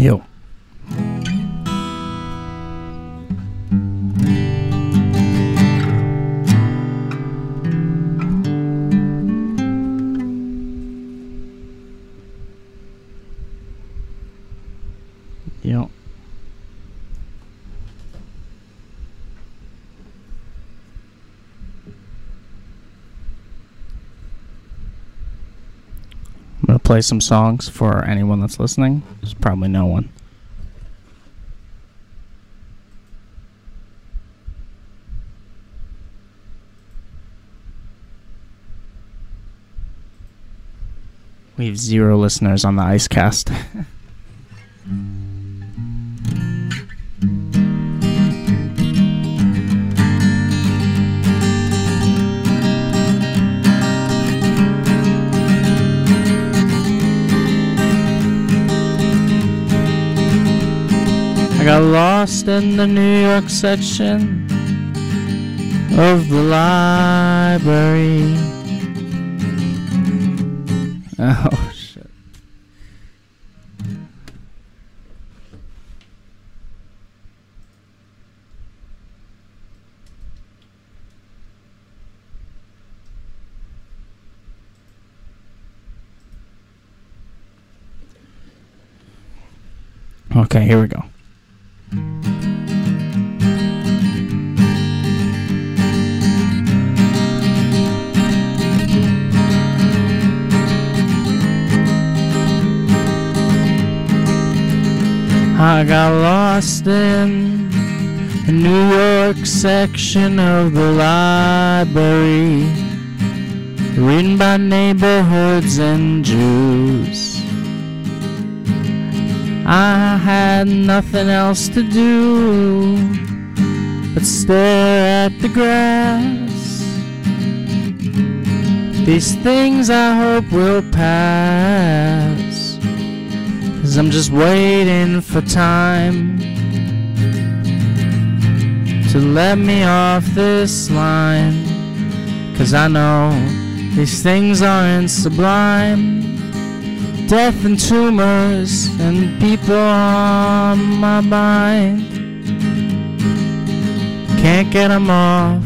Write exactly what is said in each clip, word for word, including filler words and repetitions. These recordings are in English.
Yo. Yo. I'm going to play some songs for anyone that's listening. There's probably no one. We have zero listeners on the Icecast. I got lost in the New York section of the library. Oh, shit. Okay, here we go. I got lost in the New York section of the library, reading about neighborhoods and Jews. I had nothing else to do but stare at the grass. These things I hope will pass, 'cause I'm just waiting for time to let me off this line. 'Cause I know these things aren't sublime. Death and tumors and people on my mind. Can't get them off.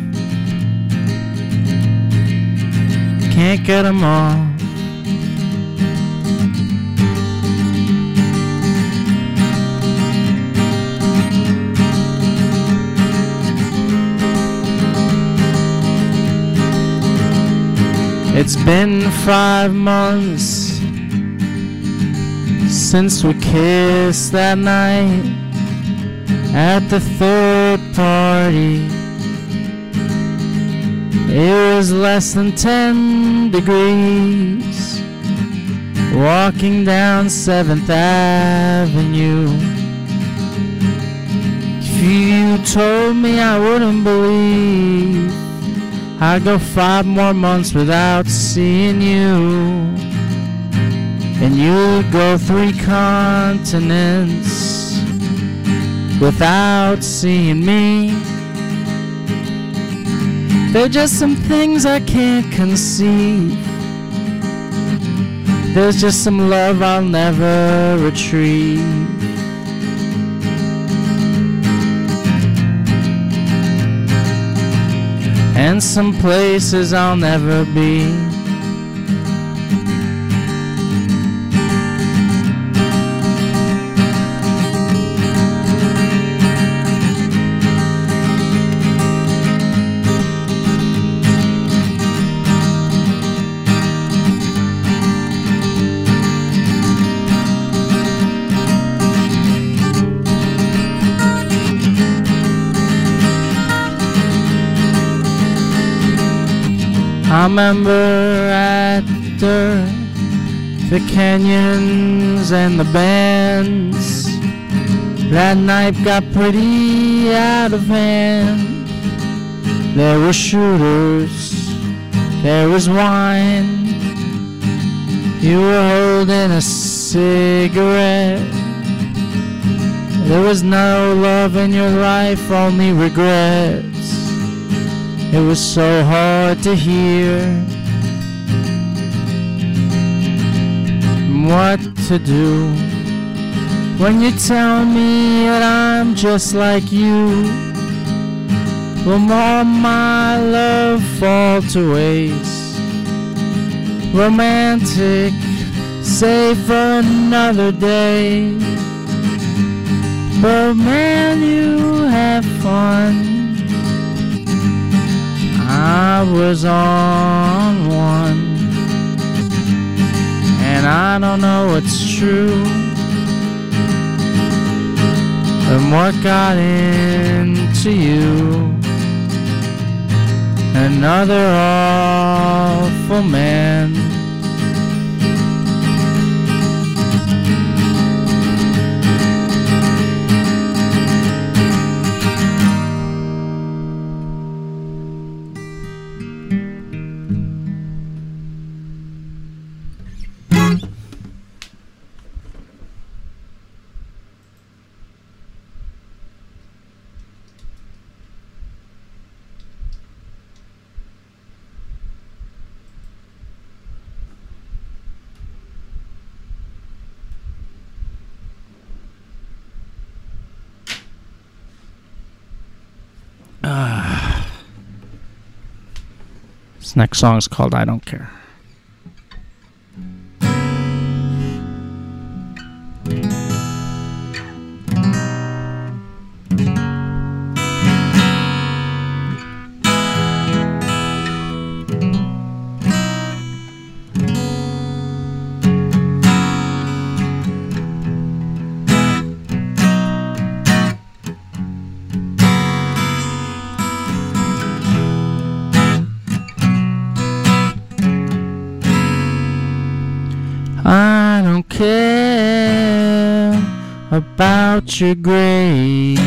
Can't get them off. It's been five months since we kissed that night at the third party. It was less than ten degrees, walking down seventh Avenue. If you told me, I wouldn't believe I'd go five more months without seeing you, and you'd go three continents without seeing me. There's just some things I can't conceive. There's just some love I'll never retrieve. And some places I'll never be. I remember after the canyons and the bands, that night got pretty out of hand. There were shooters, there was wine. You were holding a cigarette. There was no love in your life, only regrets. It was so hard to hear what to do. when you tell me that I'm just like you, will all my love fall to waste? Romantic, save for another day. But man, you have fun. I was on one, and I don't know what's true, and what got into you. Another awful man. Uh, this next song is called I Don't Care. I don't care about your grades,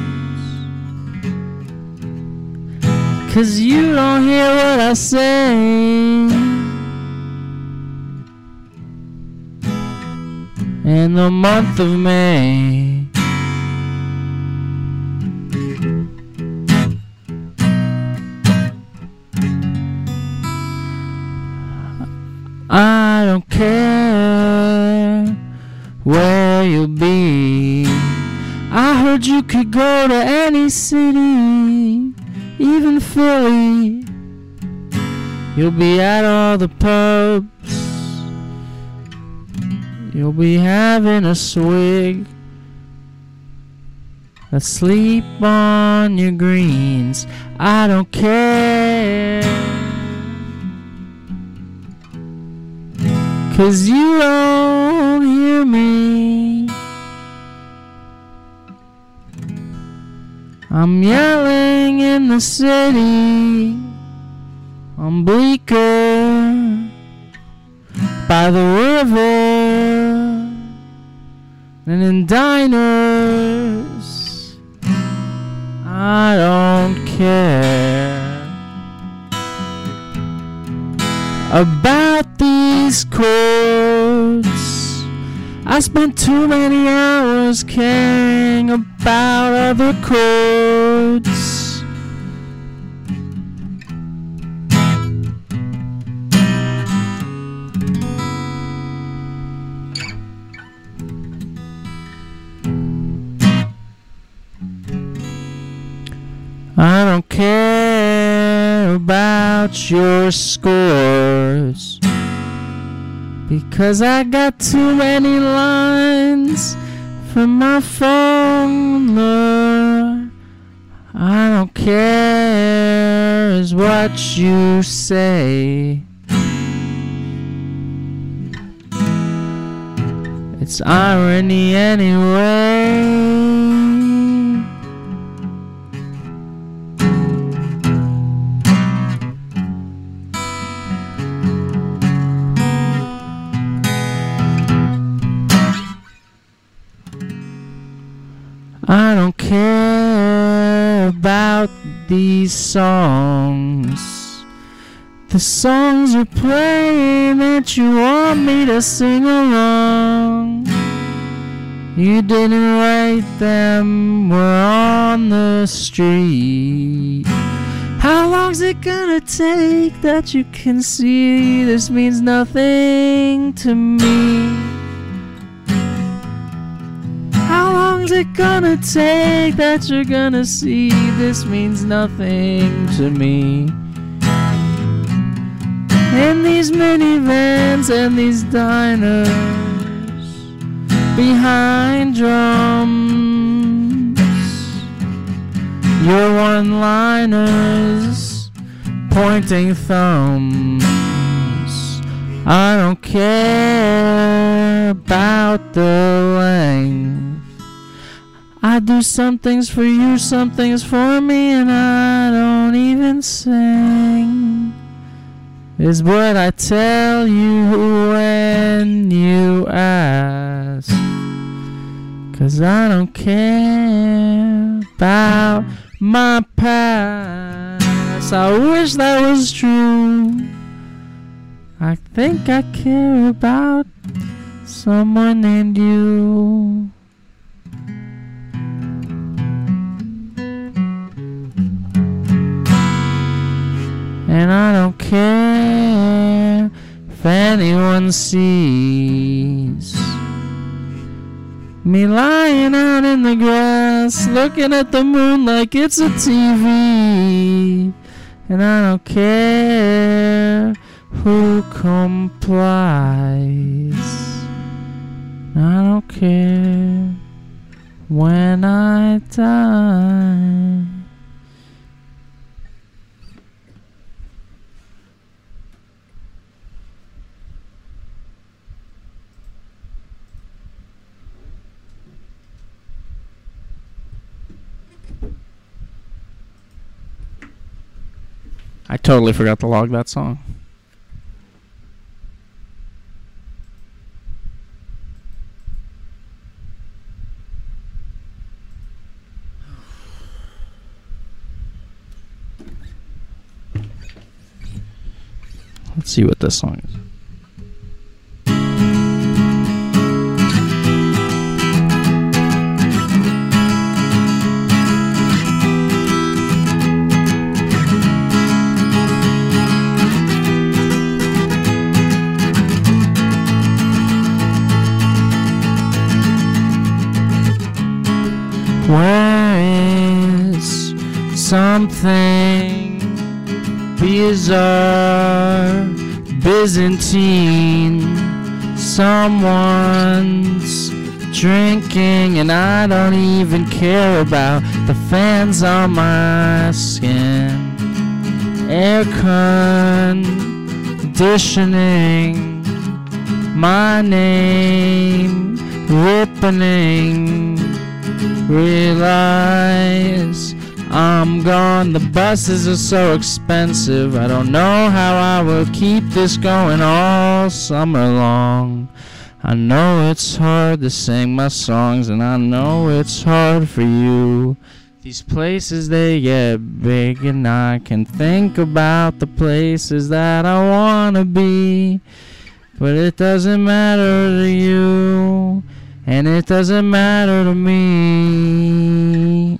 'cause you don't hear what I say. In the month of May, I don't care where you'll be. I heard you could go to any city, even Philly. You'll be at all the pubs, you'll be having a swig, asleep on your greens. I don't care, 'cause you don't hear me. I'm yelling in the city, on Bleecker, by the river, and in diners. I don't care about these chords. I spent too many hours caring about other chords. I don't care about your scores, because I got too many lines from my phone. Lord. I don't care is what you say. It's irony anyway. I don't care about these songs, the songs you're playing that you want me to sing along. You didn't write them, we're on the street. How long's it gonna take that you can see this means nothing to me? long's it gonna take that you're gonna see this means nothing to me? In these minivans and these diners, behind drums, your one-liners, pointing thumbs. I don't care about the length. I do some things for you, some things for me, and I don't even sing. Is what I tell you when you ask. 'Cause I don't care about my past. I wish that was true. I think I care about someone named you. And I don't care if anyone sees me lying out in the grass, looking at the moon like it's a T V. And I don't care who complies. I don't care when I die. I totally forgot to log that song. Let's see what this song is. Where is something bizarre, Byzantine? Someone's drinking and I don't even care about the fans on my skin. Air conditioning, my name ripening. Realize I'm gone. The buses are so expensive. I don't know how I will keep this going all summer long. I know it's hard to sing my songs, and I know it's hard for you. These places, they get big, and I can think about the places that I wanna be. But it doesn't matter to you, and it doesn't matter to me.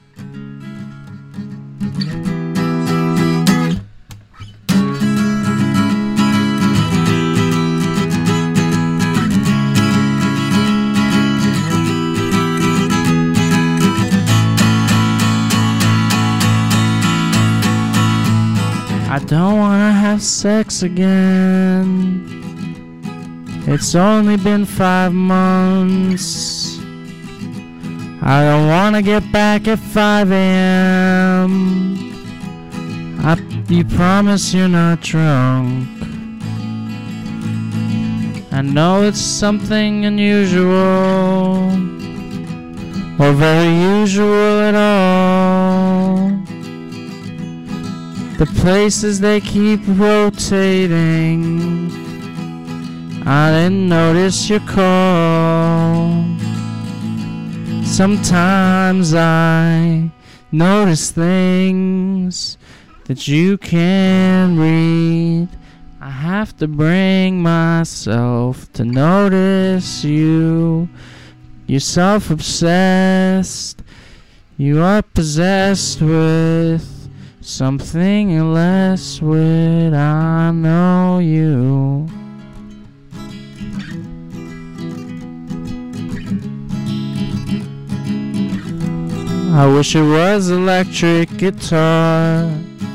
I don't wanna have sex again. It's only been five months. I don't wanna get back at five a.m. I, you promise you're not drunk. I know it's something unusual, or very usual at all. The places they keep rotating. I didn't notice your call. Sometimes I notice things that you can't read. I have to bring myself to notice you. You're self-obsessed. You are possessed with something unless would I know you. I wish it was electric guitar.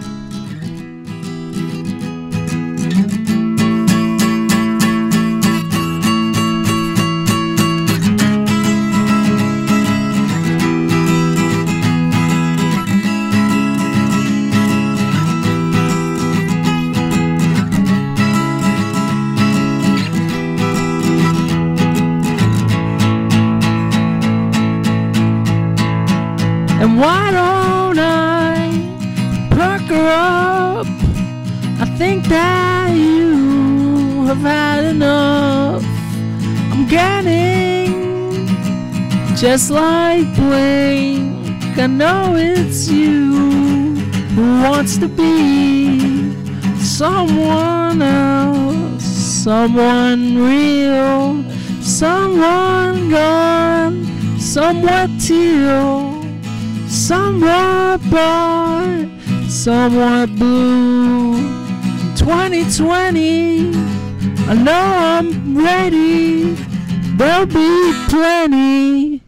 And why don't I perk her up? I think that you have had enough. I'm getting just like Blink. I know it's you who wants to be someone else, someone real, someone gone, somewhat teal, somewhat bright, somewhat blue. twenty twenty, I know I'm ready. There'll be plenty.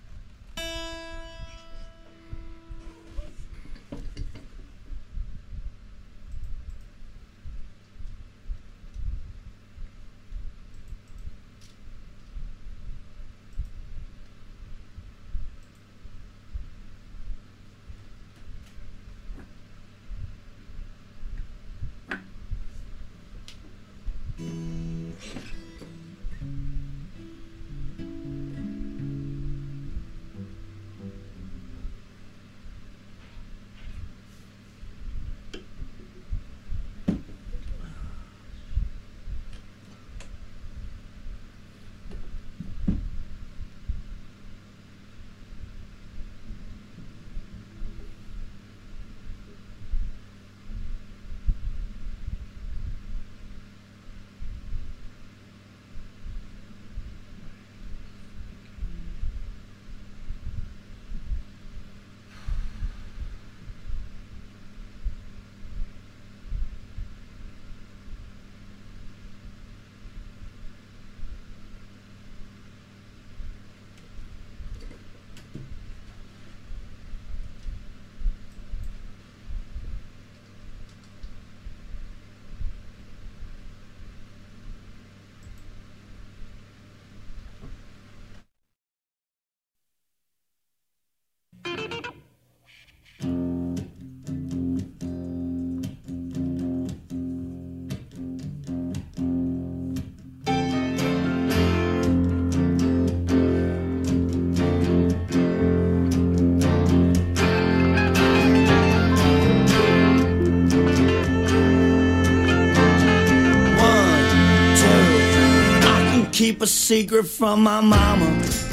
Keep a secret from my mama.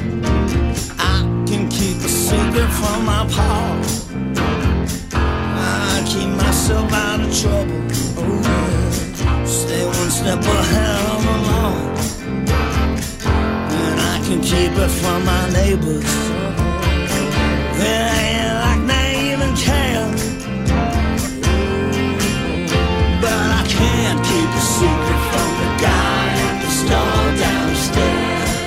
I can keep a secret from my pa. I keep myself out of trouble. Oh, yeah. Stay one step ahead of the law. And I can keep it from my neighbors. It ain't like they even care. But I can't keep a secret from the guy at the store downstairs.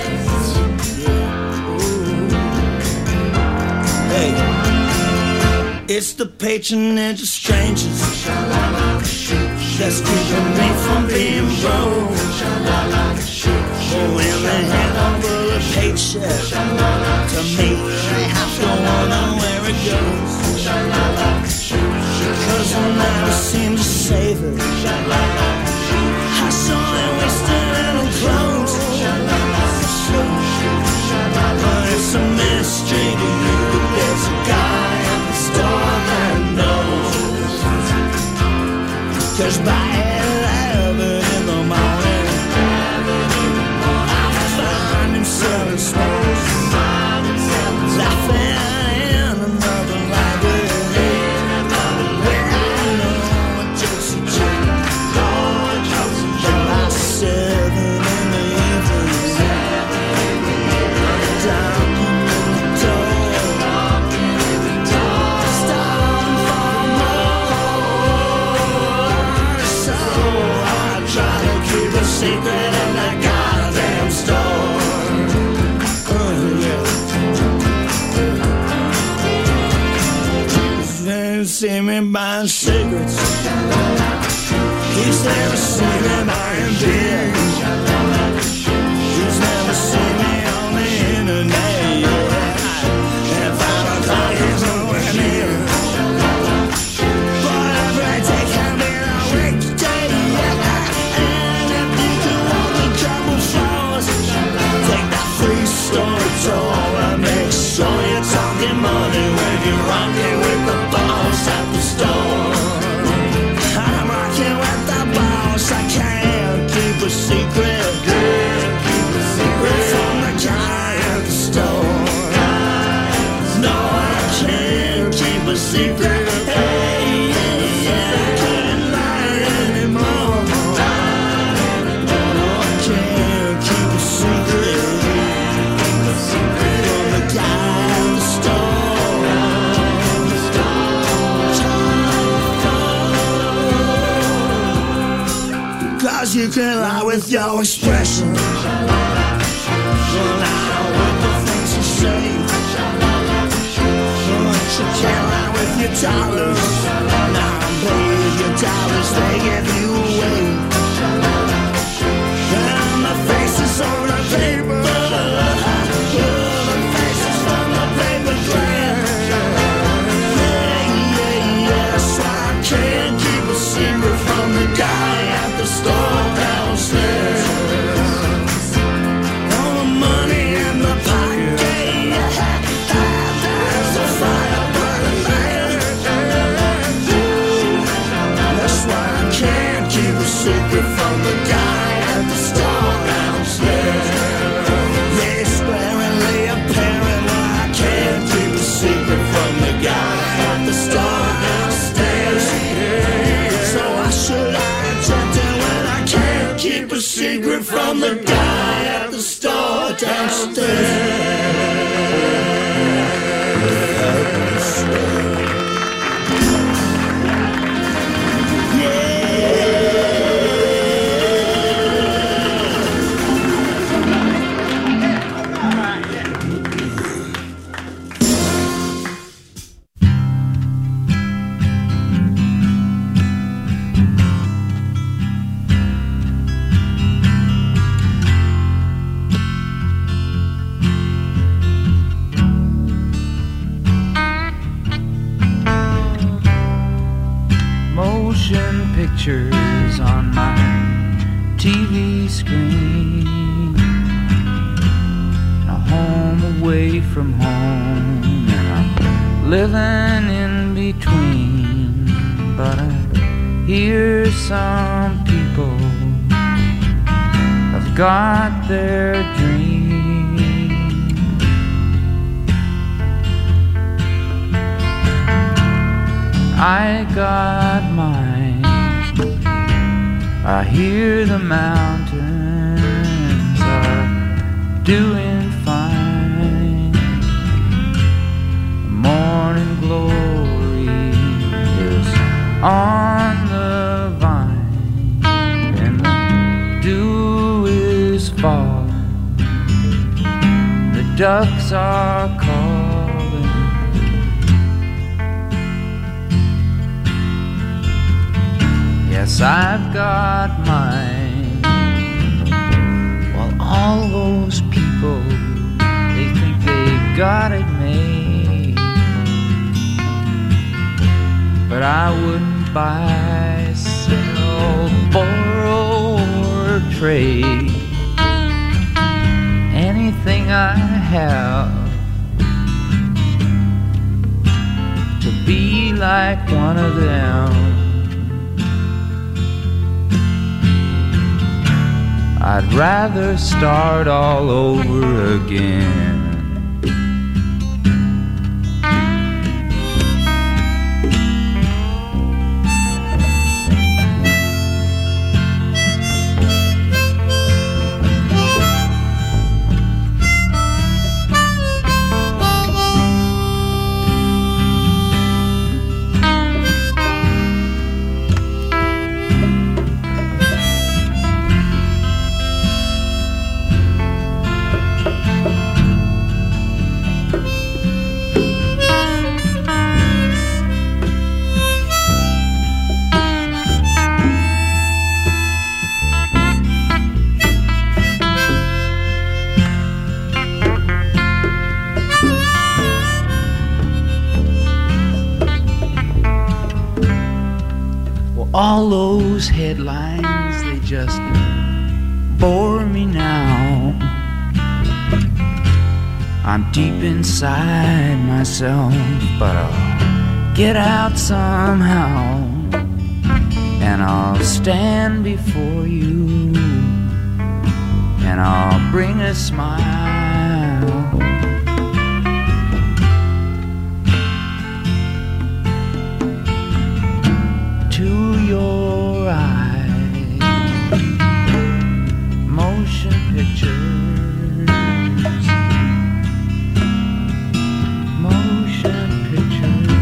Hey, it's the patronage of strangers that's keeping me from being broke. Oh, and they hand over a paycheck to me. They have to wonder where it goes, because I never seem to save it. I saw it wasted in her clothes, but it's a mystery to you. There's a guy at the store that knows, 'cause by eleven in the morning I find him selling smokes, laughing in another library where I know a gypsy chick. didn't see me buying cigarettes. He's never seen me buying beer. He's never seen me on the internet. At five o'clock he's nowhere near. But every day can be a weekday. And if you can walk a couple floors, take that three-story tour and make sure you're talking money when you're rocking with the boss at the store. I'm rocking with the boss, I can't keep a secret. Can't keep a secret from the guy at the store. No, I can't keep a secret. Hey, yeah, yeah, I can't lie anymore. No, I can't keep a secret. From the guy at the store. Cause you can lie with your expression. You'll lie with the things you say. But you can't lie with your dollars. Now I'm paid your dollars, they give you away. And the faces on the paper, the faces from the paper glass. Yeah, yeah, yeah, so I can't keep a secret from the guy at the store downstairs. All the money in the pocket, there's a fire burning there. That's why I can't keep a secret from the guy at the store downstairs. Yeah, it's glaringly apparent why I can't keep a secret from the guy at the store downstairs. So I should I attempt it when I can't keep a secret from the guy at the store downstairs. Motion pictures on my T V screen. A home away from home, and I'm living in between. But I hear some people have got their dreams. I got mine. I hear the mountains are doing fine. The morning glory is on the vine, and the dew is falling. The ducks are calling. Yes, I've got mine. While all those people, they think they've got it made. But I wouldn't buy, sell, borrow, or trade anything I have to be like one of them. I'd rather start all over again. All those headlines, they just bore me now. I'm deep inside myself, but I'll get out somehow, and I'll stand before you, and I'll bring a smile to your eyes. Motion pictures, motion pictures.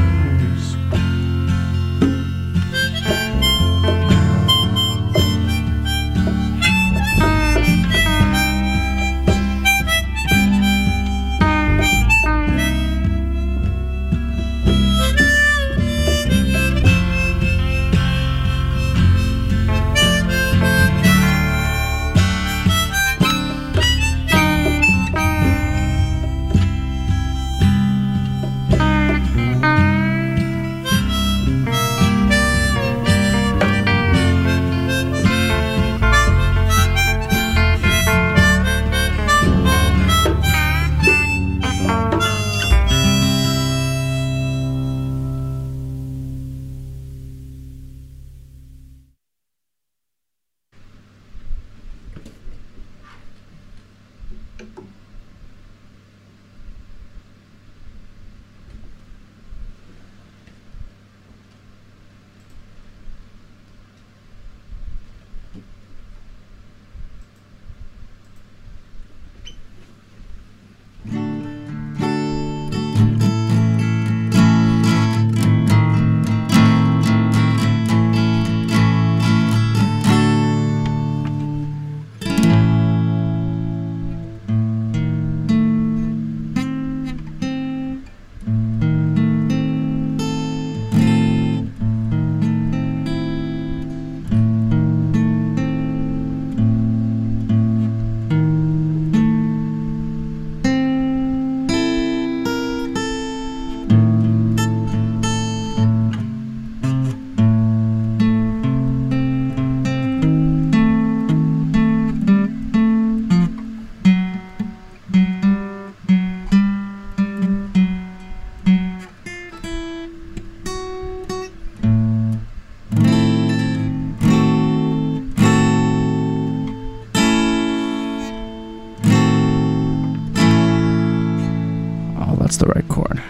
That's the right chord.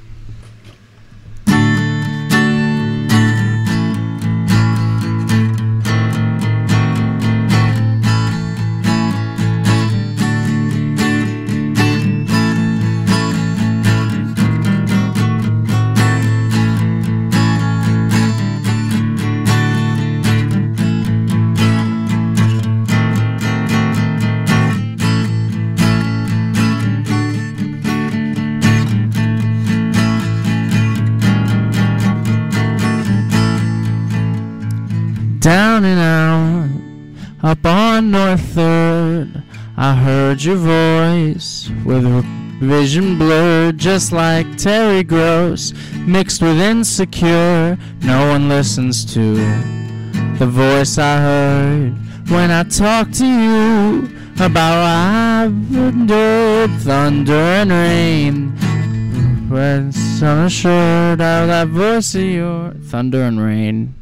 Down and out, up on North Third, I heard your voice with vision blurred, just like Terry Gross, mixed with Insecure. No one listens to the voice I heard when I talked to you about what I've endured, thunder and rain. When I'm assured of that voice of yours, thunder and rain.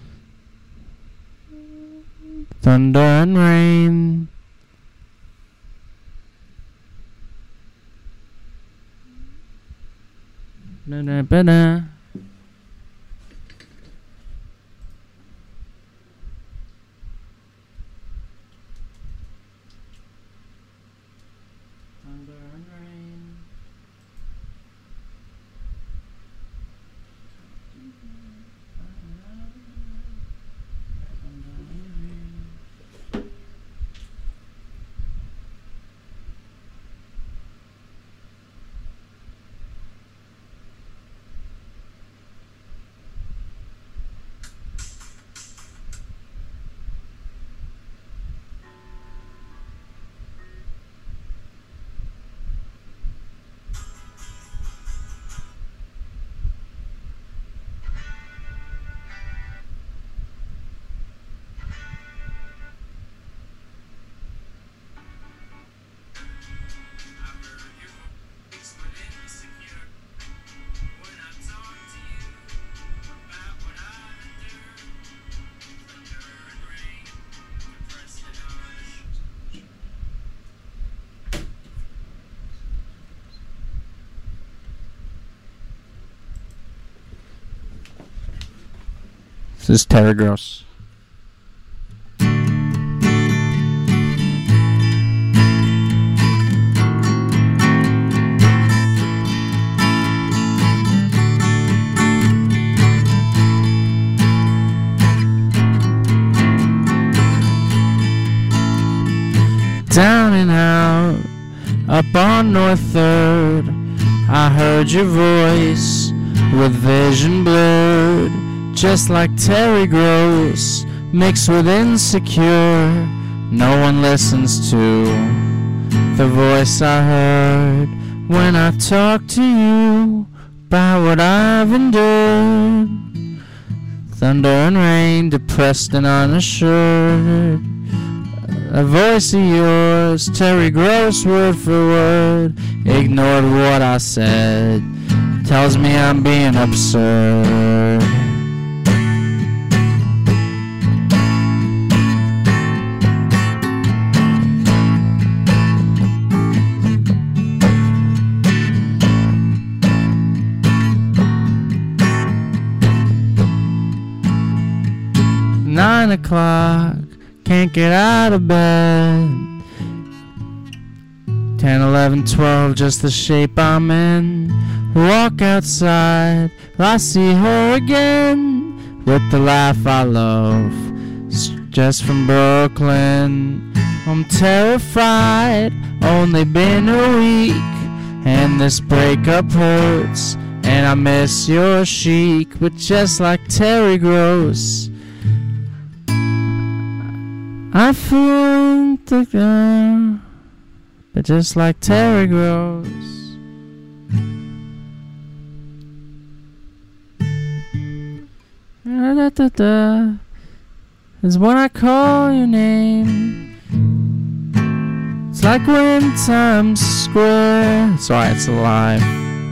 Thunder and rain. Ba-da-ba-da. Thunder and rain. This is Terry Gross. Down and out, up on North Third, I heard your voice with vision blurred, just like Terry Gross, mixed with Insecure. No one listens to the voice I heard when I talk to you about what I've endured. Thunder and rain, depressed and unassured. A voice of yours, Terry Gross, word for word, ignored what I said, tells me I'm being absurd. Nine o'clock, can't get out of bed. Ten, eleven, twelve, just the shape I'm in. Walk outside, I see her again, with the laugh I love, just from Brooklyn. I'm terrified, only been a week, and this breakup hurts, and I miss your chic. But just like Terry Gross, I feel the girl, but just like Terry Gross. Da, da, da, da, is when I call your name. It's like we're in Times Square. It's alright, it's alive.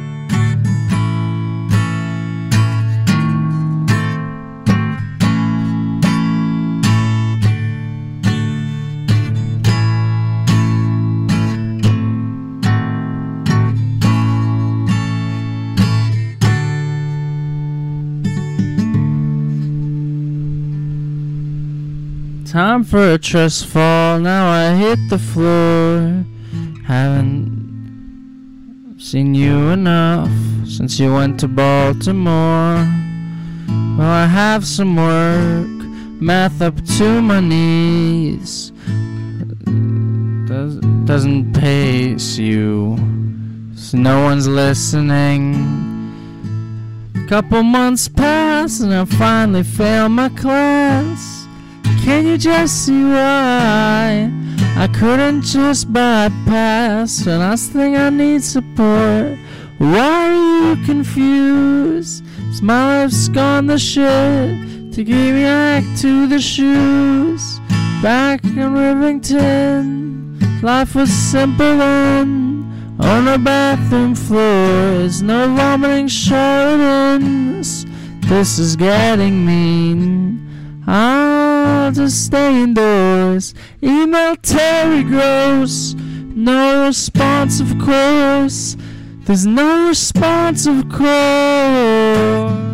Time for a trust fall, now I hit the floor. Haven't seen you enough since you went to Baltimore. Well, I have some work, math up to my knees. Does, doesn't pace you, so no one's listening. Couple months pass and I finally fail my class. Can you just see why I couldn't just bypass? The last thing I need support. Why are you confused? 'Cause my life's gone to shit to give me back to the shoes. Back in Rivington, life was simple then. On the bathroom floors, no vomiting charlatans. This is getting mean. I'll just stay indoors. Email Terry Gross. No response, of course. There's no response, of course.